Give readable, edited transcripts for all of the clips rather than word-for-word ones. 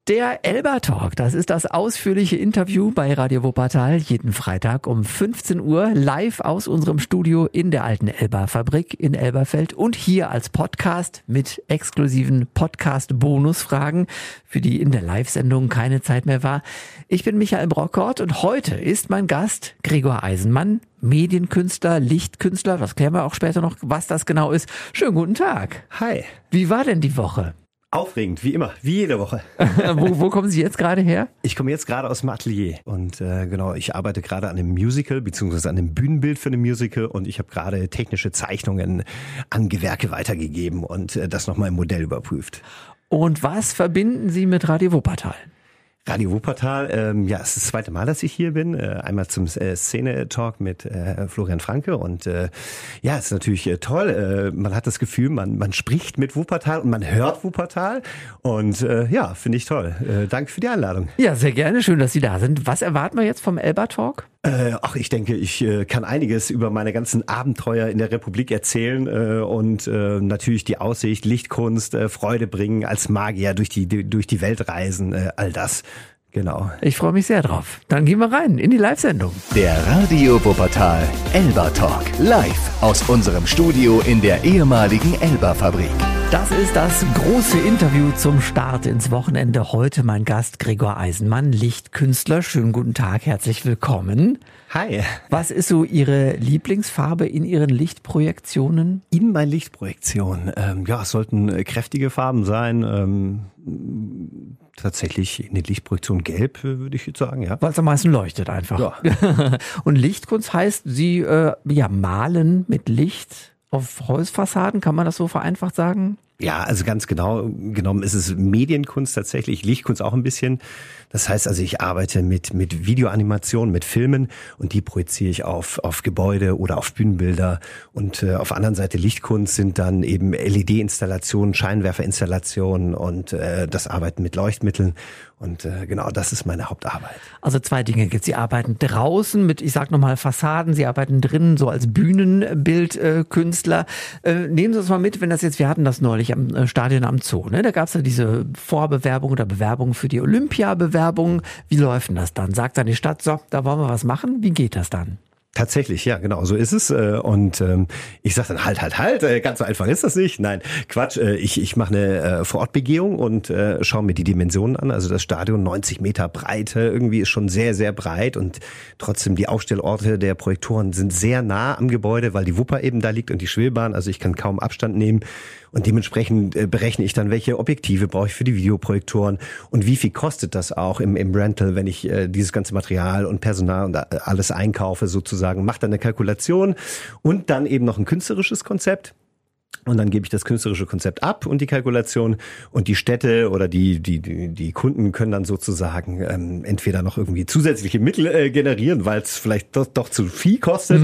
Der Elba Talk, das ist das ausführliche Interview bei Radio Wuppertal jeden Freitag um 15 Uhr live aus unserem Studio in der alten Elba-Fabrik in Elberfeld und hier als Podcast mit exklusiven Podcast-Bonusfragen, für die in der Live-Sendung keine Zeit mehr war. Ich bin Michael Brockort und heute ist mein Gast Gregor Eisenmann, Medienkünstler, Lichtkünstler, das klären wir auch später noch, was das genau ist. Schönen guten Tag. Hi. Wie war denn die Woche? Aufregend, wie immer, wie jede Woche. Wo kommen Sie jetzt gerade her? Ich komme jetzt gerade aus dem Atelier und ich arbeite gerade an einem Musical, beziehungsweise an einem Bühnenbild für ein Musical und ich habe gerade technische Zeichnungen an Gewerke weitergegeben und das nochmal im Modell überprüft. Und was verbinden Sie mit Radio Wuppertal? Radio Wuppertal, es ist das zweite Mal, dass ich hier bin. Einmal zum Szene-Talk mit Florian Franke und es ist natürlich toll. Man hat das Gefühl, man spricht mit Wuppertal und man hört Wuppertal und finde ich toll. Danke für die Einladung. Ja, sehr gerne. Schön, dass Sie da sind. Was erwarten wir jetzt vom Elba Talk? Ich denke, ich kann einiges über meine ganzen Abenteuer in der Republik erzählen und natürlich die Aussicht, Lichtkunst, Freude bringen, als Magier durch die Welt reisen, all das. Genau. Ich freue mich sehr drauf. Dann gehen wir rein in die Live-Sendung. Der Radio Wuppertal Elba Talk live aus unserem Studio in der ehemaligen Elba-Fabrik. Das ist das große Interview zum Start ins Wochenende. Heute mein Gast Gregor Eisenmann, Lichtkünstler. Schönen guten Tag, herzlich willkommen. Hi. Was ist so Ihre Lieblingsfarbe in Ihren Lichtprojektionen? In meinen Lichtprojektionen? Es sollten kräftige Farben sein. Tatsächlich in der Lichtprojektion gelb, würde ich jetzt sagen, ja. Weil es am meisten leuchtet einfach. Ja. Und Lichtkunst heißt, Sie malen mit Licht auf Holzfassaden, kann man das so vereinfacht sagen? Ja, also ganz genau genommen ist es Medienkunst tatsächlich, Lichtkunst auch ein bisschen. Das heißt also, ich arbeite mit Videoanimationen, mit Filmen und die projiziere ich auf Gebäude oder auf Bühnenbilder. Und auf der anderen Seite Lichtkunst sind dann eben LED-Installationen, Scheinwerferinstallationen und das Arbeiten mit Leuchtmitteln. Und das ist meine Hauptarbeit. Also zwei Dinge gibt's. Sie arbeiten draußen mit, ich sag nochmal, Fassaden. Sie arbeiten drinnen so als Bühnenbildkünstler. Nehmen Sie uns mal mit, wir hatten das neulich am Stadion am Zoo. Ne? Da gab's ja diese Vorbewerbung oder Bewerbung für die Olympiabewerbung. Wie läuft denn das dann? Sagt dann die Stadt, so, da wollen wir was machen. Wie geht das dann? Tatsächlich, ja, genau, so ist es. Und ich sage dann, halt, ganz so einfach ist das nicht. Nein, Quatsch, ich mache eine Vorortbegehung und schaue mir die Dimensionen an. Also das Stadion, 90 Meter Breite, irgendwie ist schon sehr, sehr breit und trotzdem die Aufstellorte der Projektoren sind sehr nah am Gebäude, weil die Wupper eben da liegt und die Schwebebahn, also ich kann kaum Abstand nehmen. Und dementsprechend berechne ich dann, welche Objektive brauche ich für die Videoprojektoren und wie viel kostet das auch im Rental, wenn ich dieses ganze Material und Personal und alles einkaufe sozusagen, mache dann eine Kalkulation und dann eben noch ein künstlerisches Konzept. Und dann gebe ich das künstlerische Konzept ab und die Kalkulation und die Städte oder die Kunden können dann sozusagen entweder noch irgendwie zusätzliche Mittel generieren, weil es vielleicht doch zu viel kostet.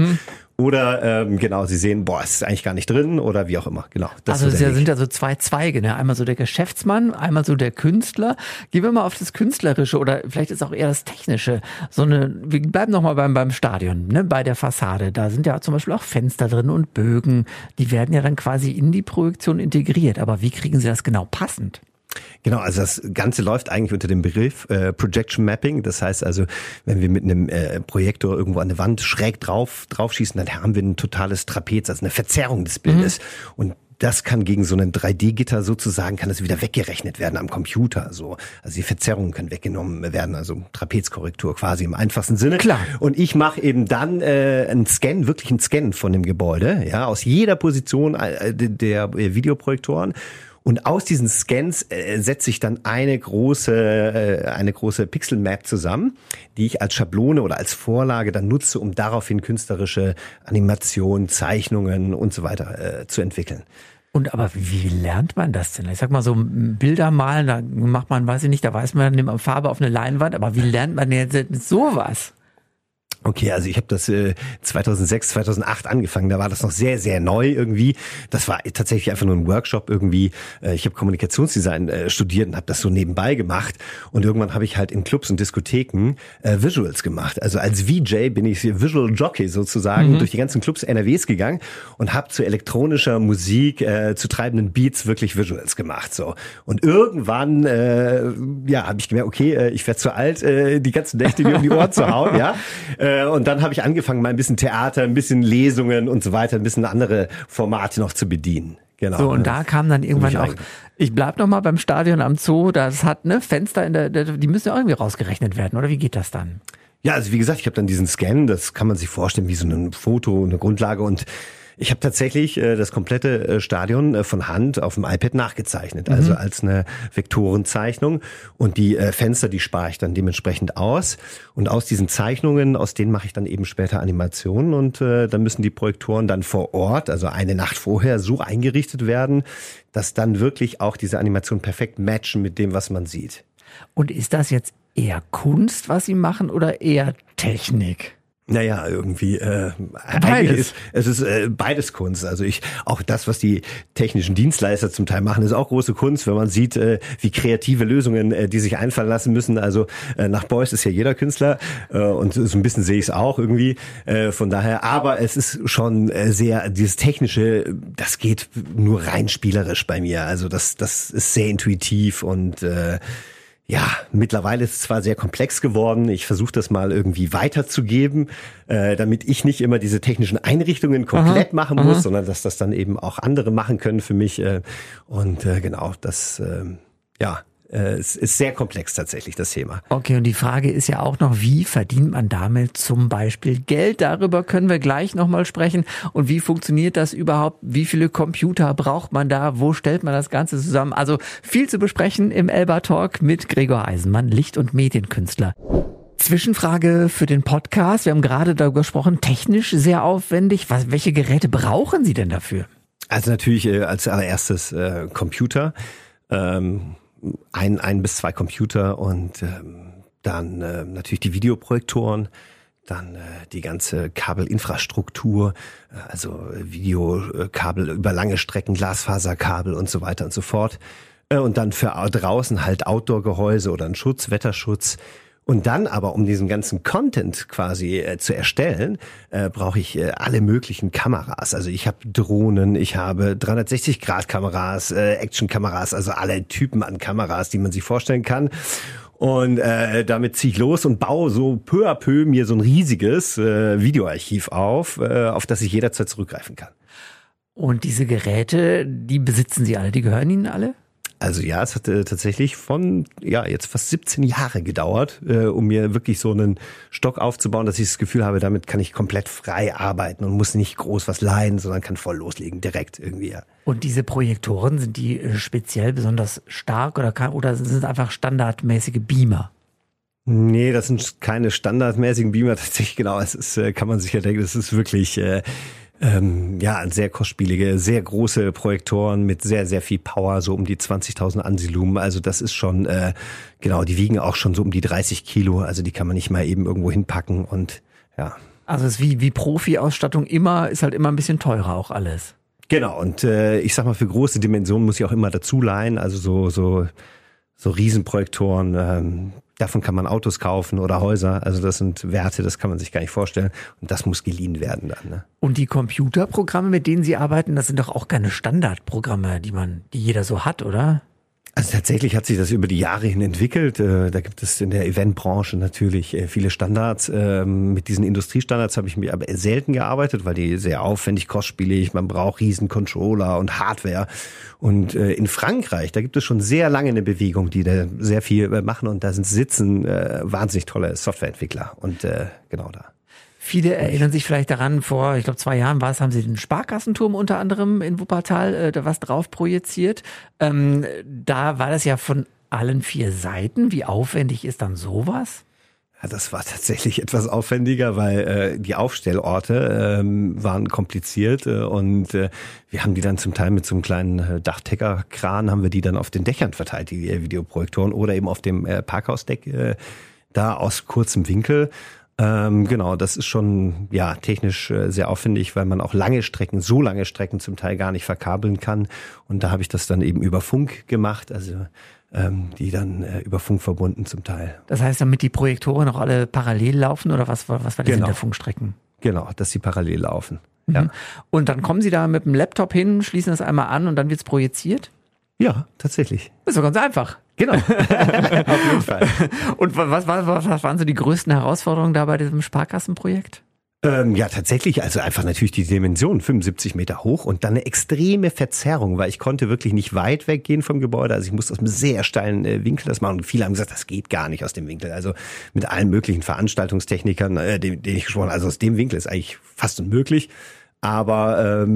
Oder sie sehen, es ist eigentlich gar nicht drin oder wie auch immer. Genau. Das also es sind ja so zwei Zweige, ne? Einmal so der Geschäftsmann, einmal so der Künstler. Gehen wir mal auf das Künstlerische oder vielleicht ist auch eher das Technische. Wir bleiben noch mal beim Stadion, ne? Bei der Fassade. Da sind ja zum Beispiel auch Fenster drin und Bögen. Die werden ja dann quasi in die Projektion integriert. Aber wie kriegen Sie das genau passend? Genau, also das Ganze läuft eigentlich unter dem Begriff Projection Mapping. Das heißt also, wenn wir mit einem Projektor irgendwo an eine Wand schräg drauf schießen, dann haben wir ein totales Trapez, also eine Verzerrung des Bildes. Und das kann gegen so einen 3D-Gitter sozusagen, kann das wieder weggerechnet werden am Computer. So. Also die Verzerrungen können weggenommen werden, also Trapezkorrektur quasi im einfachsten Sinne. Klar. Und ich mache eben dann wirklich einen Scan von dem Gebäude, ja, aus jeder Position der Videoprojektoren. Und aus diesen Scans setze ich dann eine große Pixel-Map zusammen, die ich als Schablone oder als Vorlage dann nutze, um daraufhin künstlerische Animationen, Zeichnungen und so weiter zu entwickeln. Aber wie lernt man das denn? Ich sag mal so Bilder malen, da macht man, weiß ich nicht, da weiß man, nimmt man Farbe auf eine Leinwand, aber wie lernt man jetzt sowas? Okay, also ich habe das 2006, 2008 angefangen. Da war das noch sehr, sehr neu irgendwie. Das war tatsächlich einfach nur ein Workshop irgendwie. Ich habe Kommunikationsdesign studiert und habe das so nebenbei gemacht. Und irgendwann habe ich halt in Clubs und Diskotheken Visuals gemacht. Also als VJ bin ich Visual Jockey sozusagen durch die ganzen Clubs NRWs gegangen und habe zu elektronischer Musik, zu treibenden Beats wirklich Visuals gemacht. So. Und irgendwann habe ich gemerkt, okay, ich werde zu alt, die ganzen Nächte mir um die Ohren zu hauen, ja. Und dann habe ich angefangen, mal ein bisschen Theater, ein bisschen Lesungen und so weiter, ein bisschen andere Formate noch zu bedienen. Genau. So, und da kam dann irgendwann auch, ich bleib noch mal beim Stadion am Zoo, das hat Fenster die müssen ja irgendwie rausgerechnet werden, oder wie geht das dann? Ja, also wie gesagt, ich habe dann diesen Scan, das kann man sich vorstellen wie so ein Foto, eine Grundlage, und ich habe tatsächlich das komplette Stadion von Hand auf dem iPad nachgezeichnet, also als eine Vektorenzeichnung, und die Fenster, die spare ich dann dementsprechend aus, und aus diesen Zeichnungen, aus denen mache ich dann eben später Animationen, und dann müssen die Projektoren dann vor Ort, also eine Nacht vorher, so eingerichtet werden, dass dann wirklich auch diese Animationen perfekt matchen mit dem, was man sieht. Und ist das jetzt eher Kunst, was Sie machen, oder eher Technik? Naja, irgendwie eigentlich es ist beides Kunst. Also auch das, was die technischen Dienstleister zum Teil machen, ist auch große Kunst, wenn man sieht, wie kreative Lösungen die sich einfallen lassen müssen. Also nach Beuys ist ja jeder Künstler, und so ein bisschen sehe ich es auch irgendwie. Von daher, aber es ist schon sehr, dieses Technische, das geht nur rein spielerisch bei mir. Also das ist sehr intuitiv, und ja, mittlerweile ist es zwar sehr komplex geworden. Ich versuche das mal irgendwie weiterzugeben, damit ich nicht immer diese technischen Einrichtungen komplett machen muss, sondern dass das dann eben auch andere machen können für mich. Und genau, das es ist sehr komplex tatsächlich, das Thema. Okay, und die Frage ist ja auch noch, wie verdient man damit zum Beispiel Geld? Darüber können wir gleich nochmal sprechen. Und wie funktioniert das überhaupt? Wie viele Computer braucht man da? Wo stellt man das Ganze zusammen? Also viel zu besprechen im Elba Talk mit Gregor Eisenmann, Licht- und Medienkünstler. Zwischenfrage für den Podcast. Wir haben gerade darüber gesprochen, technisch sehr aufwendig. Welche Geräte brauchen Sie denn dafür? Also natürlich als allererstes Computer. Ein bis zwei Computer, und dann natürlich die Videoprojektoren, dann die ganze Kabelinfrastruktur, also Videokabel über lange Strecken, Glasfaserkabel und so weiter und so fort. Und dann für draußen halt Outdoor-Gehäuse oder ein Schutz, Wetterschutz. Und dann aber, um diesen ganzen Content quasi zu erstellen, brauche ich alle möglichen Kameras. Also ich habe Drohnen, ich habe 360-Grad-Kameras, Action-Kameras, also alle Typen an Kameras, die man sich vorstellen kann. Und damit ziehe ich los und baue so peu à peu mir so ein riesiges Videoarchiv auf das ich jederzeit zurückgreifen kann. Und diese Geräte, die besitzen Sie alle, die gehören Ihnen alle? Also ja, es hat tatsächlich jetzt fast 17 Jahre gedauert, um mir wirklich so einen Stock aufzubauen, dass ich das Gefühl habe, damit kann ich komplett frei arbeiten und muss nicht groß was leihen, sondern kann voll loslegen, direkt irgendwie. Ja. Und diese Projektoren, sind die speziell besonders stark oder sind es einfach standardmäßige Beamer? Nee, das sind keine standardmäßigen Beamer, tatsächlich, genau. Es ist, kann man sich ja denken, das ist wirklich sehr kostspielige, sehr große Projektoren mit sehr, sehr viel Power, so um die 20.000 Ansilumen. Also das ist schon, die wiegen auch schon so um die 30 Kilo. Also die kann man nicht mal eben irgendwo hinpacken, und ja. Also es ist wie Profi-Ausstattung immer, ist halt immer ein bisschen teurer auch alles. Genau, und ich sag mal, für große Dimensionen muss ich auch immer dazu leihen. Also so Riesenprojektoren, davon kann man Autos kaufen oder Häuser. Also das sind Werte, das kann man sich gar nicht vorstellen. Und das muss geliehen werden dann. Ne? Und die Computerprogramme, mit denen Sie arbeiten, das sind doch auch keine Standardprogramme, die jeder so hat, oder? Also tatsächlich hat sich das über die Jahre hin entwickelt. Da gibt es in der Eventbranche natürlich viele Standards. Mit diesen Industriestandards habe ich mir aber selten gearbeitet, weil die sehr aufwendig, kostspielig, man braucht riesen Controller und Hardware. Und in Frankreich, da gibt es schon sehr lange eine Bewegung, die da sehr viel machen, und da sitzen wahnsinnig tolle Softwareentwickler, und genau da. Viele erinnern sich vielleicht daran, vor, ich glaube 2 Jahren haben sie den Sparkassenturm unter anderem in Wuppertal da was drauf projiziert. Da war das ja von allen 4 Seiten. Wie aufwendig ist dann sowas? Ja, das war tatsächlich etwas aufwendiger, weil die Aufstellorte waren kompliziert, und wir haben die dann zum Teil mit so einem kleinen Dachdeckerkran, haben wir die dann auf den Dächern verteilt, die Videoprojektoren, oder eben auf dem Parkhausdeck da aus kurzem Winkel. Genau, das ist schon technisch sehr aufwendig, weil man auch so lange Strecken zum Teil gar nicht verkabeln kann. Und da habe ich das dann eben über Funk gemacht, also die dann über Funk verbunden zum Teil. Das heißt, damit die Projektoren auch alle parallel laufen oder was war das in der Funkstrecken? Genau, dass sie parallel laufen. Mhm. Ja. Und dann kommen Sie da mit dem Laptop hin, schließen das einmal an und dann wird's projiziert? Ja, tatsächlich. Das ist doch ganz einfach. Genau, auf jeden Fall. Und was waren so die größten Herausforderungen da bei diesem Sparkassenprojekt? Ja, tatsächlich, also einfach natürlich die Dimension, 75 Meter hoch und dann eine extreme Verzerrung, weil ich konnte wirklich nicht weit weggehen vom Gebäude, also ich musste aus einem sehr steilen Winkel das machen und viele haben gesagt, das geht gar nicht aus dem Winkel, also mit allen möglichen Veranstaltungstechnikern, denen ich gesprochen habe, also aus dem Winkel ist eigentlich fast unmöglich. Aber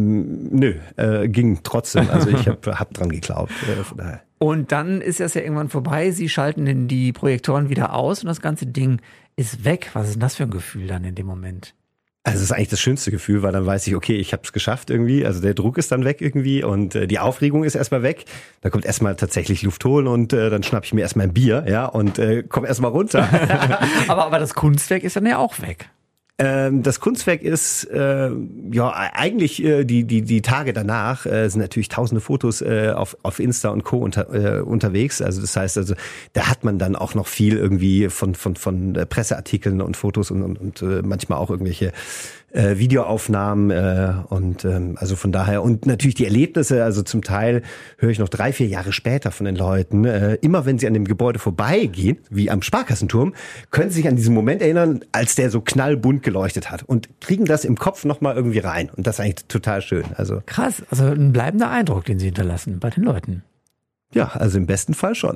ging trotzdem. Also ich hab dran geglaubt. Von daher. Und dann ist das ja irgendwann vorbei. Sie schalten die Projektoren wieder aus und das ganze Ding ist weg. Was ist denn das für ein Gefühl dann in dem Moment? Also es ist eigentlich das schönste Gefühl, weil dann weiß ich, okay, ich habe es geschafft irgendwie. Also der Druck ist dann weg irgendwie und die Aufregung ist erstmal weg. Da kommt erstmal tatsächlich Luft holen und dann schnapp ich mir erstmal ein Bier, ja, und komm erstmal runter. aber das Kunstwerk ist dann ja auch weg. Das Kunstwerk ist eigentlich die Tage danach sind natürlich tausende Fotos auf Insta und Co. unterwegs. Also das heißt, also da hat man dann auch noch viel irgendwie von Presseartikeln und Fotos und manchmal auch irgendwelche Videoaufnahmen also von daher und natürlich die Erlebnisse, also zum Teil höre ich noch 3-4 Jahre später von den Leuten, immer wenn sie an dem Gebäude vorbeigehen, wie am Sparkassenturm, können sie sich an diesen Moment erinnern, als der so knallbunt geleuchtet hat und kriegen das im Kopf nochmal irgendwie rein und das ist eigentlich total schön. Also krass, also ein bleibender Eindruck, den Sie hinterlassen bei den Leuten. Ja, also im besten Fall schon.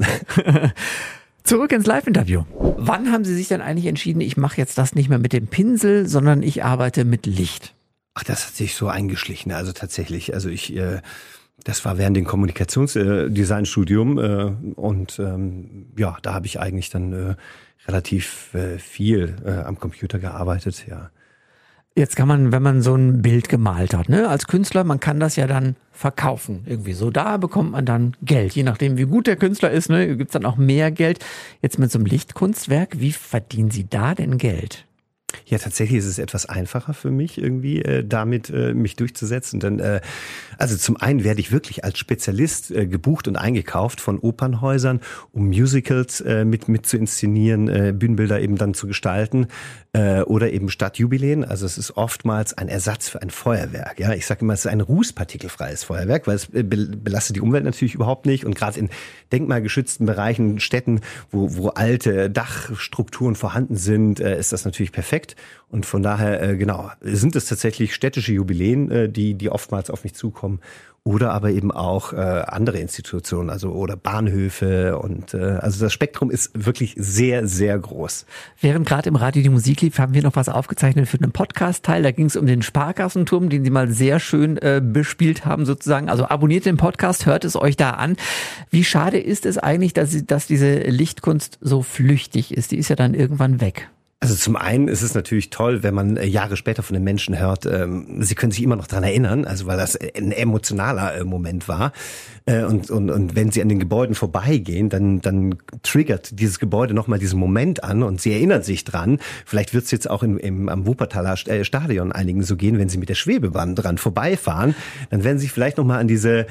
Zurück ins Live-Interview. Wann haben Sie sich denn eigentlich entschieden, ich mache jetzt das nicht mehr mit dem Pinsel, sondern ich arbeite mit Licht? Ach, das hat sich so eingeschlichen. Also tatsächlich, also das war während dem Kommunikationsdesignstudium und da habe ich eigentlich dann relativ viel am Computer gearbeitet, ja. Jetzt kann man, wenn man so ein Bild gemalt hat, ne, als Künstler, man kann das ja dann verkaufen. Irgendwie so, da bekommt man dann Geld. Je nachdem, wie gut der Künstler ist, ne, gibt's dann auch mehr Geld. Jetzt mit so einem Lichtkunstwerk, wie verdienen Sie da denn Geld? Ja, tatsächlich ist es etwas einfacher für mich irgendwie, damit mich durchzusetzen. Denn also zum einen werde ich wirklich als Spezialist gebucht und eingekauft von Opernhäusern, um Musicals mit zu inszenieren, Bühnenbilder eben dann zu gestalten oder eben Stadtjubiläen. Also es ist oftmals ein Ersatz für ein Feuerwerk. Ja, ich sage immer, es ist ein rußpartikelfreies Feuerwerk, weil es belastet die Umwelt natürlich überhaupt nicht. Und gerade in denkmalgeschützten Bereichen, Städten, wo alte Dachstrukturen vorhanden sind, ist das natürlich perfekt. Und von daher, sind es tatsächlich städtische Jubiläen, die oftmals auf mich zukommen. Oder aber eben auch andere Institutionen, oder Bahnhöfe und also das Spektrum ist wirklich sehr, sehr groß. Während gerade im Radio die Musik lief, haben wir noch was aufgezeichnet für einen Podcast-Teil. Da ging es um den Sparkassenturm, den Sie mal sehr schön bespielt haben sozusagen. Also abonniert den Podcast, hört es euch da an. Wie schade ist es eigentlich, dass diese Lichtkunst so flüchtig ist? Die ist ja dann irgendwann weg. Also zum einen ist es natürlich toll, wenn man Jahre später von den Menschen hört, sie können sich immer noch dran erinnern, also weil das ein emotionaler Moment war. Und wenn sie an den Gebäuden vorbeigehen, dann triggert dieses Gebäude nochmal diesen Moment an und sie erinnern sich dran. Vielleicht wird es jetzt auch am Wuppertaler Stadion einigen so gehen, wenn sie mit der Schwebebahn dran vorbeifahren, dann werden sie sich vielleicht nochmal an diese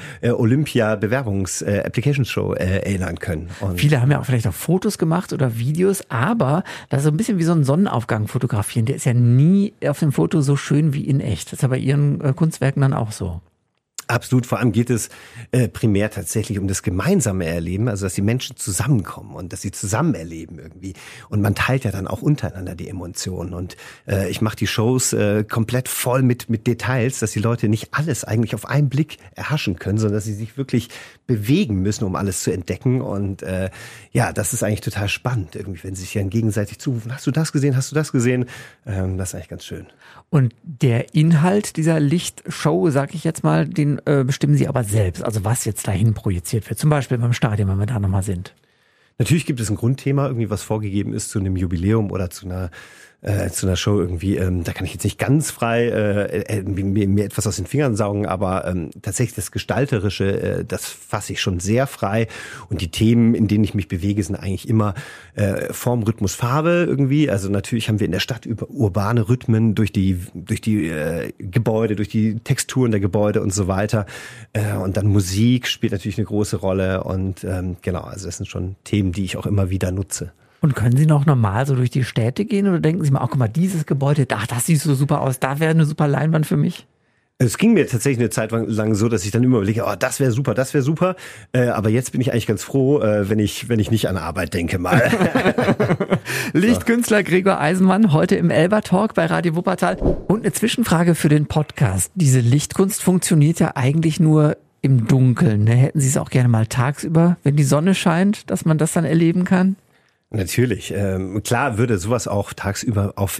Olympia-Bewerbungs-Application-Show erinnern können. Und viele haben ja auch vielleicht auch Fotos gemacht oder Videos, aber das ist so ein bisschen wie so ein Sonnenaufgang fotografieren. Der ist ja nie auf dem Foto so schön wie in echt. Das ist ja bei Ihren Kunstwerken dann auch so. Absolut, vor allem geht es primär tatsächlich um das gemeinsame Erleben, also dass die Menschen zusammenkommen und dass sie zusammen erleben irgendwie. Und man teilt ja dann auch untereinander die Emotionen. Und ich mache die Shows komplett voll mit Details, dass die Leute nicht alles eigentlich auf einen Blick erhaschen können, sondern dass sie sich wirklich bewegen müssen, um alles zu entdecken. Und das ist eigentlich total spannend, irgendwie, wenn sie sich dann gegenseitig zurufen, hast du das gesehen, hast du das gesehen? Das ist eigentlich ganz schön. Und der Inhalt dieser Lichtshow, sag ich jetzt mal, den bestimmen Sie aber selbst, also was jetzt dahin projiziert wird, zum Beispiel beim Stadion, wenn wir da nochmal sind. Natürlich gibt es ein Grundthema, irgendwie was vorgegeben ist zu einem Jubiläum oder zu einer zu einer Show irgendwie, da kann ich jetzt nicht ganz frei mir etwas aus den Fingern saugen, aber tatsächlich das Gestalterische, das fasse ich schon sehr frei und die Themen, in denen ich mich bewege, sind eigentlich immer Form, Rhythmus, Farbe irgendwie. Also natürlich haben wir in der Stadt urbane Rhythmen durch die Gebäude, durch die Texturen der Gebäude und so weiter und dann Musik spielt natürlich eine große Rolle und genau, also das sind schon Themen, die ich auch immer wieder nutze. Und können Sie noch normal so durch die Städte gehen oder denken Sie mal, guck mal, dieses Gebäude, das sieht so super aus, da wäre eine super Leinwand für mich? Es ging mir tatsächlich eine Zeit lang so, dass ich dann immer überlege, das wäre super. Aber jetzt bin ich eigentlich ganz froh, wenn ich nicht an Arbeit denke mal. Lichtkünstler Gregor Eisenmann, heute im Elber Talk bei Radio Wuppertal. Und eine Zwischenfrage für den Podcast. Diese Lichtkunst funktioniert ja eigentlich nur im Dunkeln. Hätten Sie es auch gerne mal tagsüber, wenn die Sonne scheint, dass man das dann erleben kann? Natürlich. Klar würde sowas auch tagsüber auf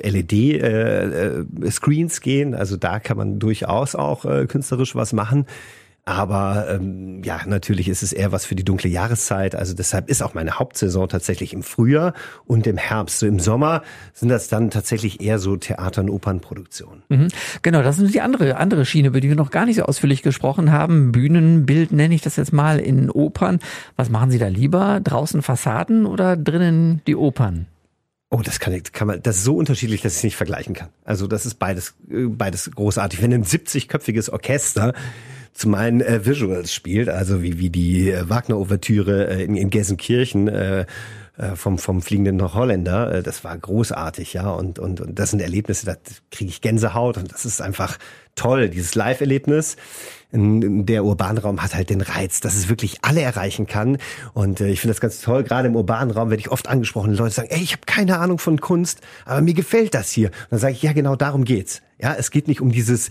LED-Screens gehen. Also da kann man durchaus auch künstlerisch was machen. Aber natürlich ist es eher was für die dunkle Jahreszeit. Also deshalb ist auch meine Hauptsaison tatsächlich im Frühjahr und im Herbst. So im Sommer sind das dann tatsächlich eher so Theater- und Opernproduktionen. Mhm. Genau, das ist die andere Schiene, über die wir noch gar nicht so ausführlich gesprochen haben. Bühnenbild nenne ich das jetzt mal in Opern. Was machen Sie da lieber? Draußen Fassaden oder drinnen die Opern? Oh, das ist so unterschiedlich, dass ich es nicht vergleichen kann. Also das ist beides großartig. Wenn ein 70-köpfiges Orchester zu meinen Visuals spielt, also wie die Wagner-Ouvertüre in Gelsenkirchen vom fliegenden Holländer, das war großartig, ja, und das sind Erlebnisse, da kriege ich Gänsehaut und das ist einfach toll, dieses Live-Erlebnis. Der urbane Raum hat halt den Reiz, dass es wirklich alle erreichen kann und ich finde das ganz toll, gerade im urbanen Raum werde ich oft angesprochen, Leute sagen, ich habe keine Ahnung von Kunst, aber mir gefällt das hier. Und dann sage ich, ja genau, darum geht's. Ja, es geht nicht um dieses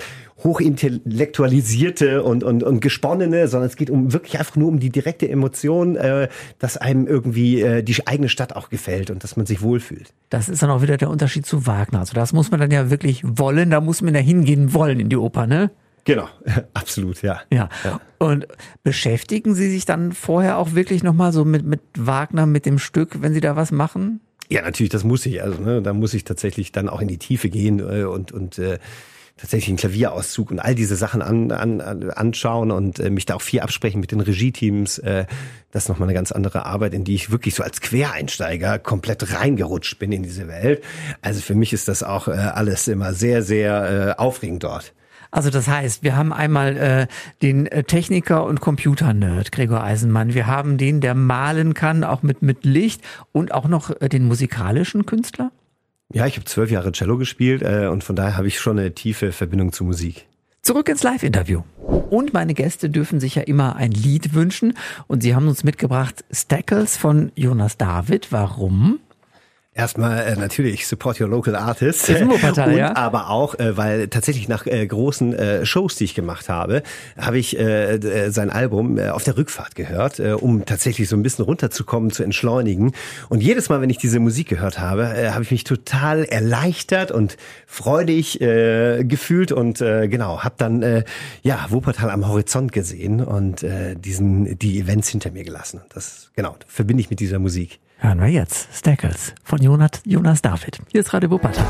hochintellektualisierte und Gesponnene, sondern es geht wirklich einfach nur um die direkte Emotion, dass einem irgendwie die eigene Stadt auch gefällt und dass man sich wohlfühlt. Das ist dann auch wieder der Unterschied zu Wagner. Also das muss man dann ja wirklich wollen, da muss man ja hingehen wollen in die Oper, ne? Genau, absolut, ja. Ja. Und beschäftigen Sie sich dann vorher auch wirklich nochmal so mit Wagner, mit dem Stück, wenn Sie da was machen? Ja, natürlich, das muss ich. Also da muss ich tatsächlich dann auch in die Tiefe gehen und tatsächlich einen Klavierauszug und all diese Sachen anschauen und mich da auch viel absprechen mit den Regie-Teams. Das ist nochmal eine ganz andere Arbeit, in die ich wirklich so als Quereinsteiger komplett reingerutscht bin in diese Welt. Also für mich ist das auch alles immer sehr, sehr aufregend dort. Also das heißt, wir haben einmal den Techniker und Computer-Nerd Gregor Eisenmann. Wir haben den, der malen kann, auch mit Licht und auch noch den musikalischen Künstler. Ja, ich habe 12 Jahre Cello gespielt und von daher habe ich schon eine tiefe Verbindung zu Musik. Zurück ins Live-Interview. Und meine Gäste dürfen sich ja immer ein Lied wünschen und sie haben uns mitgebracht Stackles von Jonas David. Warum? Erstmal natürlich Support Your Local Artists und ja? Aber auch, weil tatsächlich nach großen Shows, die ich gemacht habe ich sein Album auf der Rückfahrt gehört, um tatsächlich so ein bisschen runterzukommen, zu entschleunigen. Und jedes Mal, wenn ich diese Musik gehört habe, habe ich mich total erleichtert und freudig gefühlt und habe dann Wuppertal am Horizont gesehen und die Events hinter mir gelassen. Das verbinde ich mit dieser Musik. Hören wir jetzt Stackles von Jonas David. Hier ist Radio Wuppertal.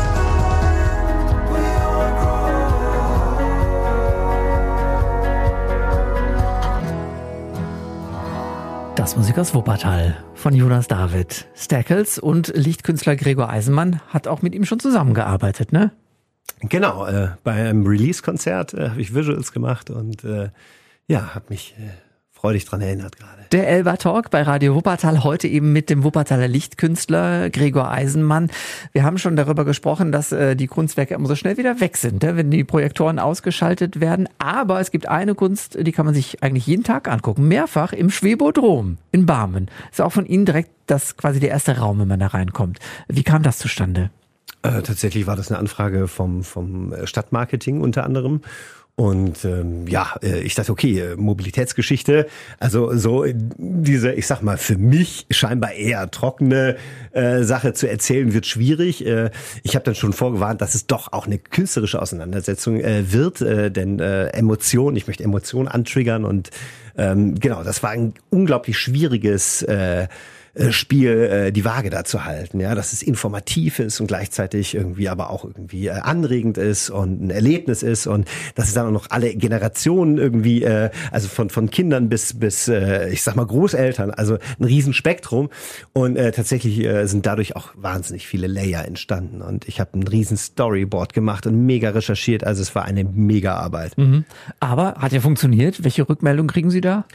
Das Musik aus Wuppertal von Jonas David. Stackles und Lichtkünstler Gregor Eisenmann hat auch mit ihm schon zusammengearbeitet, ne? Genau, bei einem Release-Konzert habe ich Visuals gemacht und habe mich freudig dran erinnert gerade. Der Elber Talk bei Radio Wuppertal, heute eben mit dem Wuppertaler Lichtkünstler Gregor Eisenmann. Wir haben schon darüber gesprochen, dass die Kunstwerke immer so schnell wieder weg sind, wenn die Projektoren ausgeschaltet werden. Aber es gibt eine Kunst, die kann man sich eigentlich jeden Tag angucken. Mehrfach im Schwebodrom in Barmen. Ist auch von Ihnen direkt quasi der erste Raum, wenn man da reinkommt. Wie kam das zustande? Tatsächlich war das eine Anfrage vom Stadtmarketing unter anderem. Und ich dachte, okay, Mobilitätsgeschichte, also so diese, ich sag mal, für mich scheinbar eher trockene Sache zu erzählen, wird schwierig. Ich habe dann schon vorgewarnt, dass es doch auch eine künstlerische Auseinandersetzung wird, denn ich möchte Emotionen antriggern und das war ein unglaublich schwieriges Spiel die Waage da zu halten, ja, dass es informativ ist und gleichzeitig irgendwie aber auch irgendwie anregend ist und ein Erlebnis ist und dass es dann auch noch alle Generationen irgendwie, also von Kindern bis ich sag mal Großeltern, also ein Riesenspektrum und tatsächlich sind dadurch auch wahnsinnig viele Layer entstanden und ich habe ein riesen Storyboard gemacht und mega recherchiert, also es war eine mega Arbeit. Aber hat ja funktioniert. Welche Rückmeldung kriegen Sie da?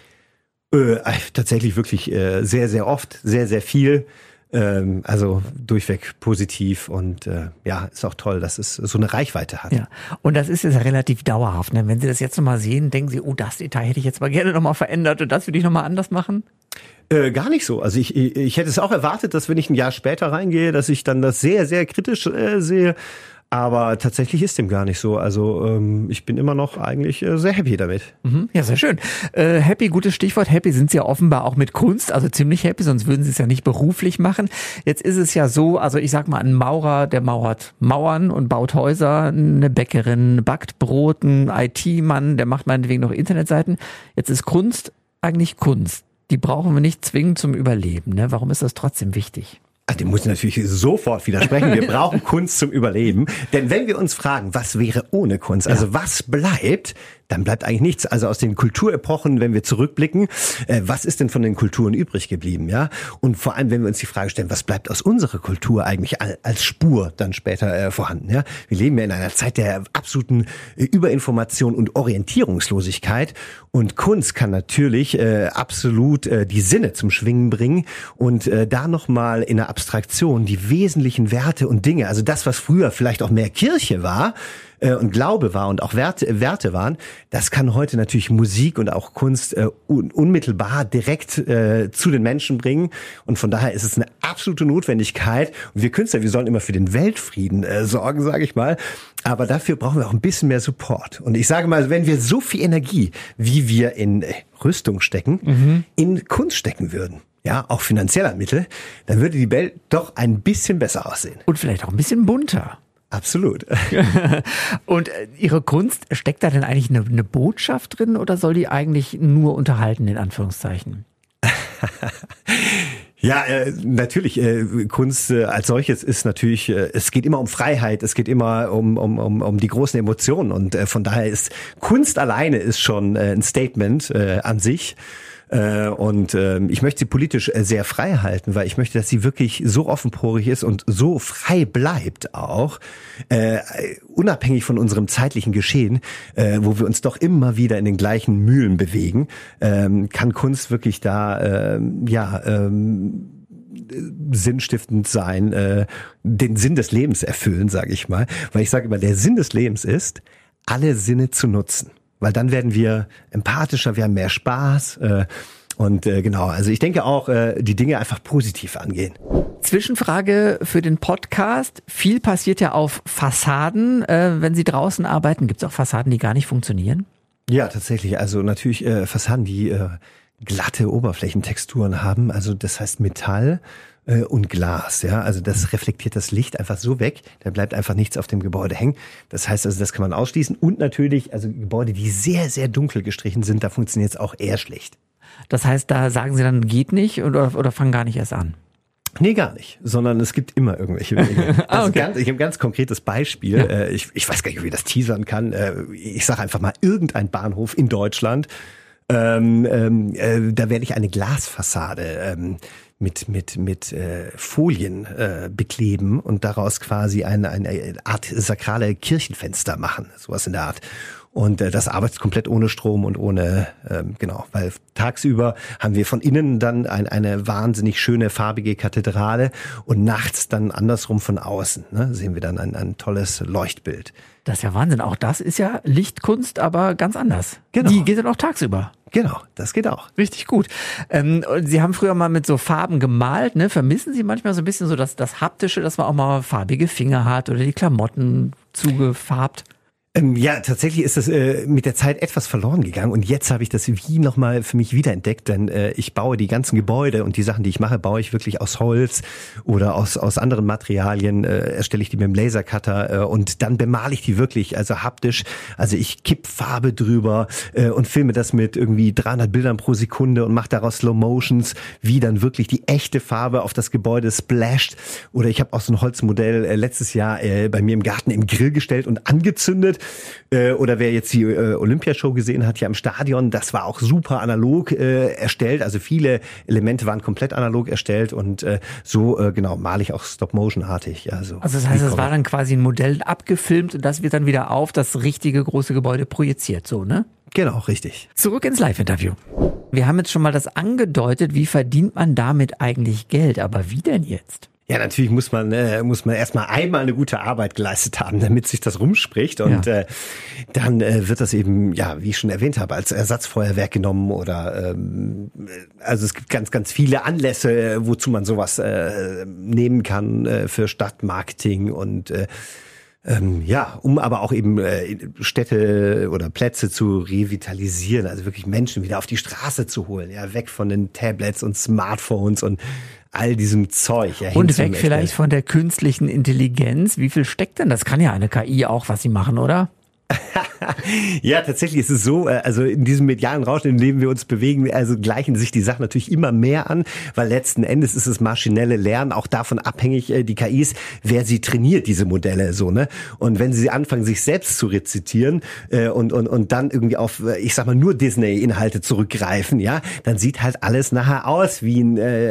Tatsächlich wirklich sehr, sehr oft, sehr, sehr viel. Also durchweg positiv und ja, ist auch toll, dass es so eine Reichweite hat. Ja, und das ist jetzt ja relativ dauerhaft. Ne? Wenn Sie das jetzt nochmal sehen, denken Sie, oh, das Detail hätte ich jetzt mal gerne nochmal verändert und das würde ich nochmal anders machen? Gar nicht so. Also ich hätte es auch erwartet, dass wenn ich ein Jahr später reingehe, dass ich dann das sehr, sehr kritisch sehe. Aber tatsächlich ist dem gar nicht so. Also ich bin immer noch eigentlich sehr happy damit. Ja, sehr schön. Happy, gutes Stichwort. Happy sind Sie ja offenbar auch mit Kunst, also ziemlich happy, sonst würden Sie es ja nicht beruflich machen. Jetzt ist es ja so, also ich sag mal, ein Maurer, der mauert Mauern und baut Häuser, eine Bäckerin backt Brot, ein IT-Mann, der macht meinetwegen noch Internetseiten. Jetzt ist Kunst eigentlich Kunst. Die brauchen wir nicht zwingend zum Überleben. Ne? Warum ist das trotzdem wichtig? Dem muss ich natürlich sofort widersprechen. Wir brauchen Kunst zum Überleben. Denn wenn wir uns fragen, was wäre ohne Kunst, also was bleibt, dann bleibt eigentlich nichts. Also aus den Kulturepochen, wenn wir zurückblicken, was ist denn von den Kulturen übrig geblieben, ja? Und vor allem, wenn wir uns die Frage stellen, was bleibt aus unserer Kultur eigentlich als Spur dann später vorhanden, ja? Wir leben ja in einer Zeit der absoluten Überinformation und Orientierungslosigkeit und Kunst kann natürlich absolut die Sinne zum Schwingen bringen und da nochmal in der Abstraktion die wesentlichen Werte und Dinge, also das, was früher vielleicht auch mehr Kirche war, und Glaube war und auch Werte waren, das kann heute natürlich Musik und auch Kunst unmittelbar direkt zu den Menschen bringen. Und von daher ist es eine absolute Notwendigkeit. Und wir Künstler, wir sollen immer für den Weltfrieden sorgen, sage ich mal. Aber dafür brauchen wir auch ein bisschen mehr Support. Und ich sage mal, wenn wir so viel Energie, wie wir in Rüstung stecken, in Kunst stecken würden, ja, auch finanzieller Mittel, dann würde die Welt doch ein bisschen besser aussehen. Und vielleicht auch ein bisschen bunter. Absolut. Und Ihre Kunst, steckt da denn eigentlich eine Botschaft drin oder soll die eigentlich nur unterhalten, in Anführungszeichen? Ja, natürlich, Kunst als solches ist natürlich, es geht immer um Freiheit, es geht immer um die großen Emotionen und von daher ist Kunst alleine ist schon ein Statement an sich. Und ich möchte sie politisch sehr frei halten, weil ich möchte, dass sie wirklich so offenporig ist und so frei bleibt auch, unabhängig von unserem zeitlichen Geschehen, wo wir uns doch immer wieder in den gleichen Mühlen bewegen, kann Kunst wirklich da sinnstiftend sein, den Sinn des Lebens erfüllen, sage ich mal. Weil ich sage immer, der Sinn des Lebens ist, alle Sinne zu nutzen. Weil dann werden wir empathischer, wir haben mehr Spaß und genau, also ich denke auch, die Dinge einfach positiv angehen. Zwischenfrage für den Podcast. Viel passiert ja auf Fassaden, wenn Sie draußen arbeiten. Gibt es auch Fassaden, die gar nicht funktionieren? Ja, tatsächlich. Also natürlich Fassaden, die glatte Oberflächentexturen haben. Also das heißt Metall und Glas, ja, also das reflektiert das Licht einfach so weg, da bleibt einfach nichts auf dem Gebäude hängen. Das heißt also, das kann man ausschließen und natürlich, also Gebäude, die sehr, sehr dunkel gestrichen sind, da funktioniert es auch eher schlecht. Das heißt, da sagen Sie dann, geht nicht oder fangen gar nicht erst an? Nee, gar nicht, sondern es gibt immer irgendwelche Wege. Okay. Ich habe ein ganz konkretes Beispiel. Ja. Ich weiß gar nicht, wie ich das teasern kann. Ich sage einfach mal, irgendein Bahnhof in Deutschland, da werde ich eine Glasfassade mit Folien bekleben und daraus quasi eine Art sakrale Kirchenfenster machen, sowas in der Art. Und das arbeitet komplett ohne Strom und ohne, weil tagsüber haben wir von innen dann eine wahnsinnig schöne farbige Kathedrale und nachts dann andersrum von außen, ne, sehen wir dann ein tolles Leuchtbild. Das ist ja Wahnsinn. Auch das ist ja Lichtkunst, aber ganz anders. Genau. Die geht dann auch tagsüber. Genau, das geht auch. Richtig gut. Sie haben früher mal mit so Farben gemalt, ne? Vermissen Sie manchmal so ein bisschen so das Haptische, dass man auch mal farbige Finger hat oder die Klamotten zugefarbt? Ja, tatsächlich ist das mit der Zeit etwas verloren gegangen und jetzt habe ich das wie nochmal für mich wiederentdeckt, denn ich baue die ganzen Gebäude und die Sachen, die ich mache, baue ich wirklich aus Holz oder aus anderen Materialien, erstelle ich die mit dem Lasercutter und dann bemale ich die wirklich, also haptisch, also ich kipp Farbe drüber und filme das mit irgendwie 300 Bildern pro Sekunde und mache daraus Slow Motions, wie dann wirklich die echte Farbe auf das Gebäude splasht. Oder ich habe auch so ein Holzmodell letztes Jahr bei mir im Garten im Grill gestellt und angezündet. Oder wer jetzt die Olympiashow gesehen hat, ja im Stadion, das war auch super analog erstellt. Also viele Elemente waren komplett analog erstellt und genau, male ich auch Stop-Motion-artig. Also das heißt, es war dann quasi ein Modell abgefilmt und das wird dann wieder auf das richtige große Gebäude projiziert, so, ne? Genau, richtig. Zurück ins Live-Interview. Wir haben jetzt schon mal das angedeutet, wie verdient man damit eigentlich Geld? Aber wie denn jetzt? Ja, natürlich muss man erstmal einmal eine gute Arbeit geleistet haben, damit sich das rumspricht und dann wird das eben, ja, wie ich schon erwähnt habe, als Ersatzfeuerwerk genommen oder also es gibt ganz, ganz viele Anlässe, wozu man sowas nehmen kann für Stadtmarketing und um aber auch eben Städte oder Plätze zu revitalisieren, also wirklich Menschen wieder auf die Straße zu holen, ja, weg von den Tablets und Smartphones und all diesem Zeug. Ja, und weg vielleicht von der künstlichen Intelligenz. Wie viel steckt denn? Das kann ja eine KI auch, was sie machen, oder? Ja, tatsächlich ist es so, also in diesem medialen Rausch, in dem wir uns bewegen, also gleichen sich die Sachen natürlich immer mehr an, weil letzten Endes ist das maschinelle Lernen auch davon abhängig, die KIs, wer sie trainiert, diese Modelle, so, ne? Und wenn sie anfangen, sich selbst zu rezitieren und dann irgendwie auf, ich sag mal, nur Disney-Inhalte zurückgreifen, ja, dann sieht halt alles nachher aus wie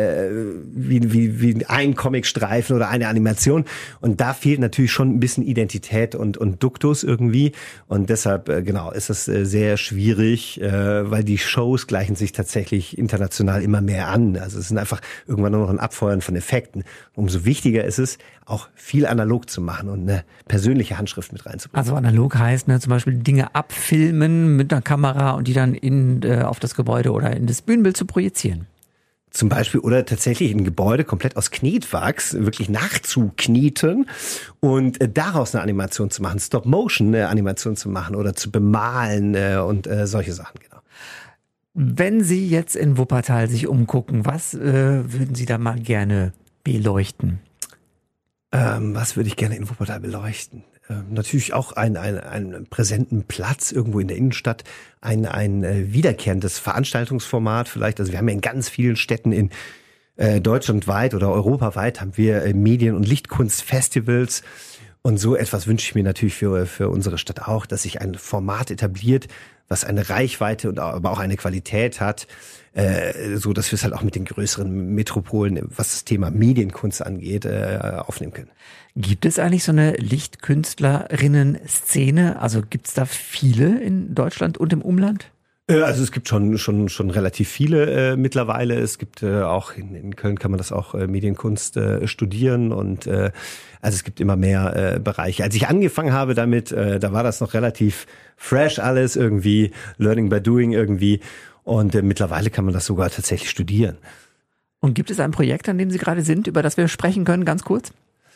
ein Comicstreifen oder eine Animation und da fehlt natürlich schon ein bisschen Identität und Duktus irgendwie. Und deshalb, ist es sehr schwierig, weil die Shows gleichen sich tatsächlich international immer mehr an. Also es sind einfach irgendwann nur noch ein Abfeuern von Effekten. Umso wichtiger ist es, auch viel analog zu machen und eine persönliche Handschrift mit reinzubringen. Also analog heißt, zum Beispiel Dinge abfilmen mit einer Kamera und die dann auf das Gebäude oder in das Bühnenbild zu projizieren. Zum Beispiel oder tatsächlich ein Gebäude komplett aus Knetwachs wirklich nachzukneten und daraus eine Animation zu machen, Stop-Motion-Animation zu machen oder zu bemalen und solche Sachen, genau. Wenn Sie jetzt in Wuppertal sich umgucken, was würden Sie da mal gerne beleuchten? Was würde ich gerne in Wuppertal beleuchten? Natürlich auch einen präsenten Platz irgendwo in der Innenstadt, ein wiederkehrendes Veranstaltungsformat vielleicht. Also wir haben ja in ganz vielen Städten in deutschlandweit oder europaweit haben wir Medien- und Lichtkunstfestivals. Und so etwas wünsche ich mir natürlich für unsere Stadt auch, dass sich ein Format etabliert, was eine Reichweite und aber auch eine Qualität hat, so dass wir es halt auch mit den größeren Metropolen, was das Thema Medienkunst angeht, aufnehmen können. Gibt es eigentlich so eine Lichtkünstlerinnen-Szene? Also gibt es da viele in Deutschland und im Umland? Also es gibt schon relativ viele mittlerweile. Es gibt auch in Köln kann man das auch Medienkunst studieren und also es gibt immer mehr Bereiche. Als ich angefangen habe damit, da war das noch relativ fresh alles irgendwie, Learning by Doing irgendwie und mittlerweile kann man das sogar tatsächlich studieren. Und gibt es ein Projekt, an dem Sie gerade sind, über das wir sprechen können, ganz kurz?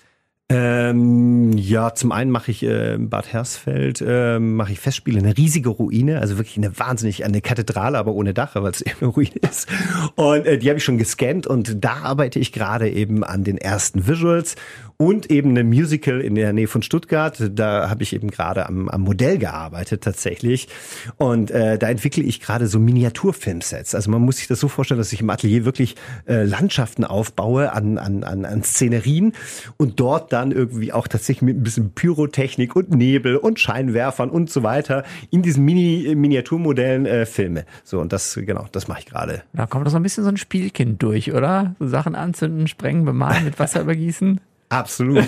Ja, zum einen mache ich in Bad Hersfeld mache ich Festspiele, eine riesige Ruine, also wirklich eine Kathedrale, aber ohne Dach, weil es eben eine Ruine ist. Und die habe ich schon gescannt und da arbeite ich gerade eben an den ersten Visuals und eben eine Musical in der Nähe von Stuttgart. Da habe ich eben gerade am Modell gearbeitet tatsächlich und da entwickle ich gerade so Miniaturfilmsets. Also man muss sich das so vorstellen, dass ich im Atelier wirklich Landschaften aufbaue an Szenerien und dort dann irgendwie auch tatsächlich mit ein bisschen Pyrotechnik und Nebel und Scheinwerfern und so weiter in diesen Miniaturmodellen filme. So, und das mache ich gerade. Da kommt doch so ein bisschen so ein Spielkind durch, oder? So Sachen anzünden, sprengen, bemalen, mit Wasser übergießen. Absolut.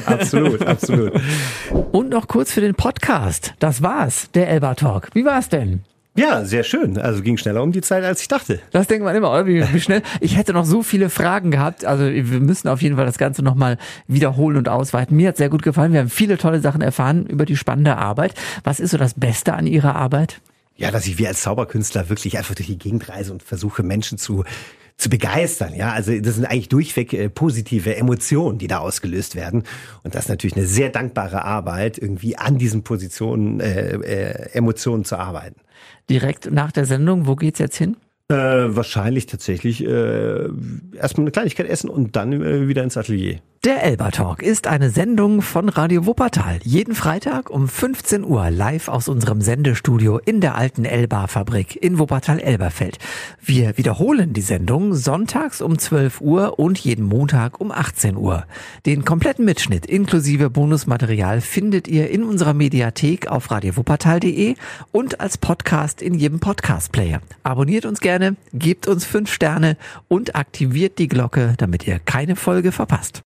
Und noch kurz für den Podcast. Das war's, der Elba Talk. Wie war's denn? Ja, sehr schön. Also ging schneller um die Zeit, als ich dachte. Das denkt man immer, oder? Wie schnell. Ich hätte noch so viele Fragen gehabt. Also wir müssen auf jeden Fall das Ganze nochmal wiederholen und ausweiten. Mir hat sehr gut gefallen. Wir haben viele tolle Sachen erfahren über die spannende Arbeit. Was ist so das Beste an Ihrer Arbeit? Ja, dass ich wie als Zauberkünstler wirklich einfach durch die Gegend reise und versuche, Menschen zu zu begeistern. Ja, also das sind eigentlich durchweg positive Emotionen, die da ausgelöst werden. Und das ist natürlich eine sehr dankbare Arbeit, irgendwie an diesen Positionen, Emotionen zu arbeiten. Direkt nach der Sendung, wo geht's jetzt hin? Wahrscheinlich tatsächlich erstmal eine Kleinigkeit essen und dann wieder ins Atelier. Der Elba Talk ist eine Sendung von Radio Wuppertal. Jeden Freitag um 15 Uhr live aus unserem Sendestudio in der alten Elba-Fabrik in Wuppertal-Elberfeld. Wir wiederholen die Sendung sonntags um 12 Uhr und jeden Montag um 18 Uhr. Den kompletten Mitschnitt inklusive Bonusmaterial findet ihr in unserer Mediathek auf radiowuppertal.de und als Podcast in jedem Podcast-Player. Abonniert uns gerne, gebt uns 5 Sterne und aktiviert die Glocke, damit ihr keine Folge verpasst.